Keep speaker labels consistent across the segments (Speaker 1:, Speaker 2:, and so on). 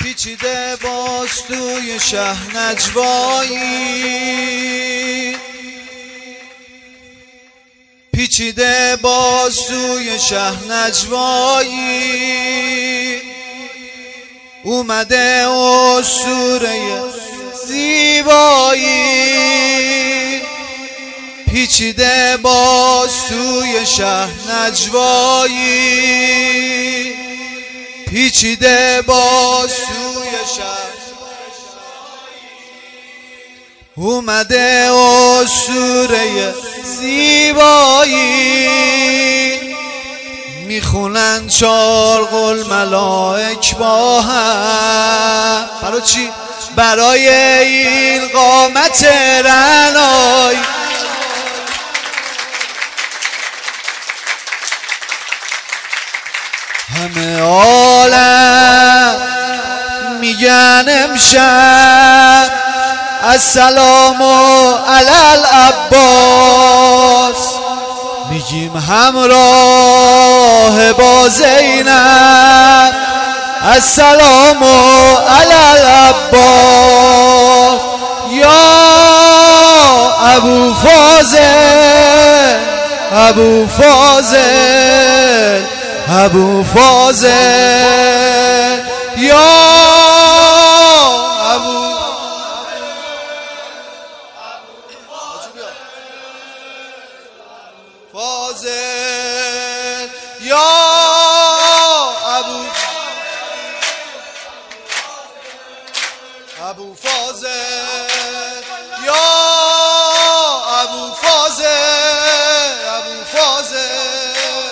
Speaker 1: پیچیده باز توی شهر نجوایی، پیچیده باز توی شهر نجوایی، اومده اسطوره زیبایی، پیچیده باز توی شهر نجوایی، پیچیده باز توی شهر اومده اسطوره زیبایی، میخونن چار قول ملائک با هم. برای چی؟ برای این قامت رعنایی. همه عالم میگن امشب السلام علی العباس، میگیم همراه با زینب السلام علی العباس. یا ابو فاضل ابو فاضل ابو فاضل، یا ابو فاضل، یا ابو فاضل، یا ابو فاضل، ابو فاضل.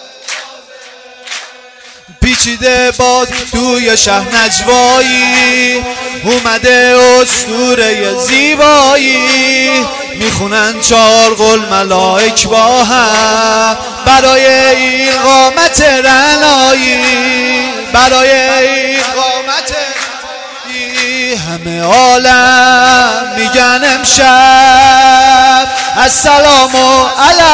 Speaker 1: پیچیده باز توی شهر نجوایی، اومده اسطوره زیبایی، میخونن چار قول ملائک با هم برای این قامت رعنایی، برای این قامت. همه عالم میگن امشب السلام علی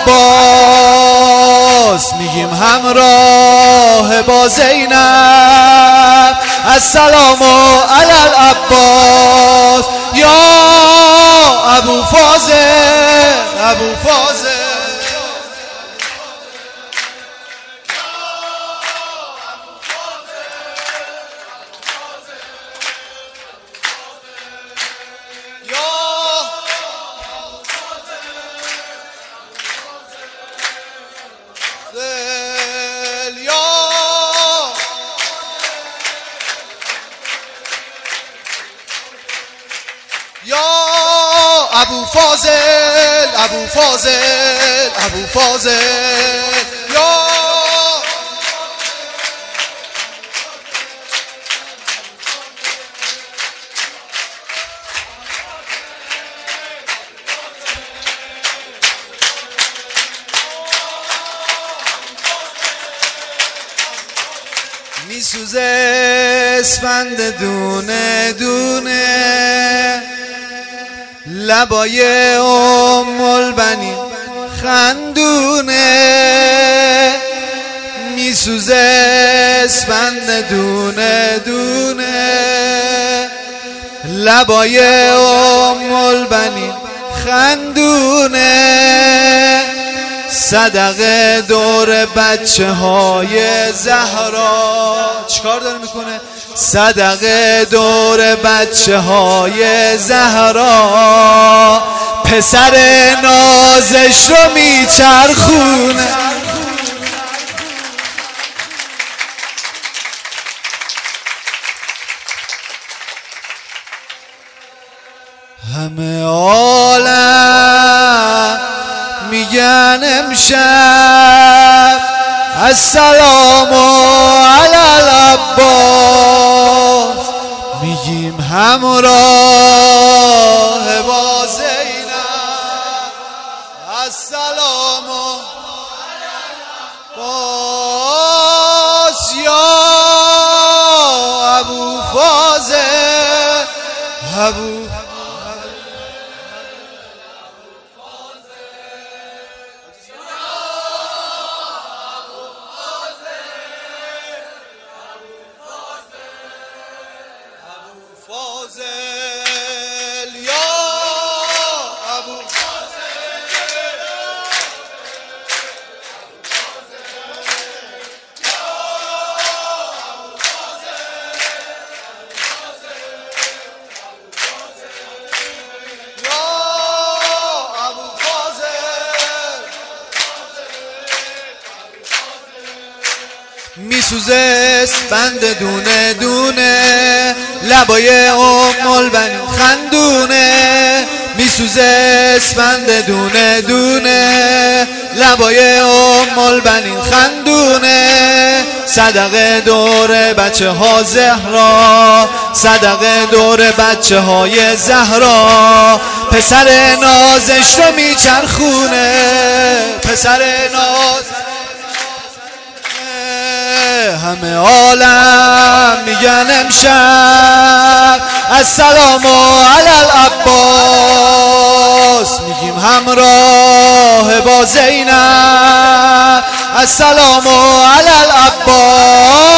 Speaker 1: العباس، میگیم همراه با زینب السلام علی العباس. یا ابو فاضل ابو فاضل، یا ابو فاضل ابو فاضل ابو فاضل، یا میسوزه اسفند دونه دونه، لبای ام البنین خندونه، میسوزه اسفند دونه دونه، لبای ام البنین خندونه، صدقه دور بچه های زهرا. چیکار داره میکنه؟ صدقه دور بچه های زهرا، پسر نازش رو میچرخونه. همه عالم میگن امشب السلام علی العباس، میگیم همراه با زینب السلام علی العباس. یا ابو فاضل ابو فاضل یا ابو میسوزه بند دونه دونه لبای ام البنین خندونه میسوزه بند دونه دونه لبای ام البنین خندونه صدقه دور بچه ها زهرا صدقه دور بچه های زهرا پسر نازش رو میچرخونه پسر ناز همه عالم میگن امشب السلام علی العباس میگیم همراه با زینب السلام علی العباس